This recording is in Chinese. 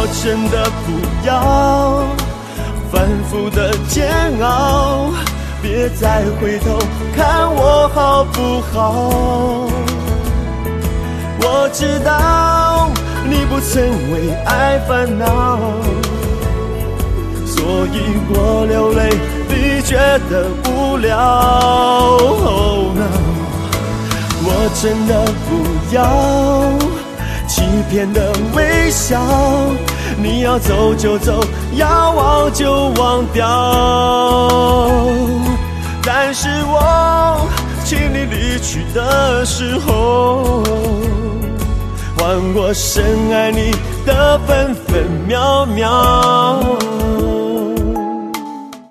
我真的不要反复的煎熬，别再回头看我好不好？我知道你不曾为爱烦恼，所以我流泪你觉得无聊。Oh no， 我真的不要欺骗的微笑，你要走就走，要忘就忘掉。但是我请你离去的时候，还我深爱你的分分秒秒。